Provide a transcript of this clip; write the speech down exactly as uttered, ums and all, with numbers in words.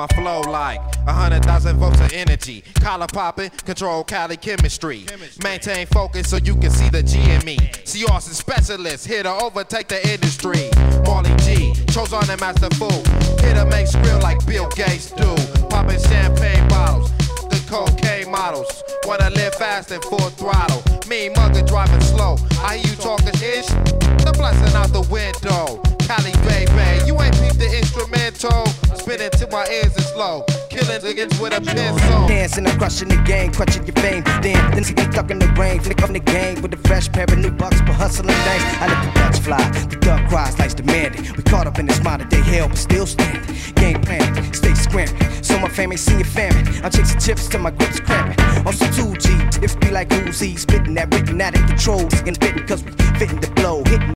my flow like a hundred thousand volts of energy. Collar popping, control Cali chemistry. Maintain focus so you can see the G in me. See Austin specialist, here to overtake the industry. Marley G, chose on them as the fool. Here to make skrill like Bill Gates do. Popping champagne bottles, the cocaine models. Wanna live fast and full throttle. Me mugger driving slow. I hear you talking ish. The blessing out the window. Cali baby, you ain't peeped the instrumental. Spitting till my ears is low. Killing niggas with a pencil. Dancing, I'm crushing the game, crushing your fame. Damn, then see me stuck in the rain, flick on the game with a fresh pair of new bucks for hustling things. I let the ducks fly, the duck cries like demanded. We caught up in this modern day hell, but still standing. Game planning, stay squaring. So my fam ain't seen your famine. I'm chasing chips till my grips cramping. On some two G, tips be like Uzi, spitting that written out of controls and spitting cause we fitting the blow, hitting.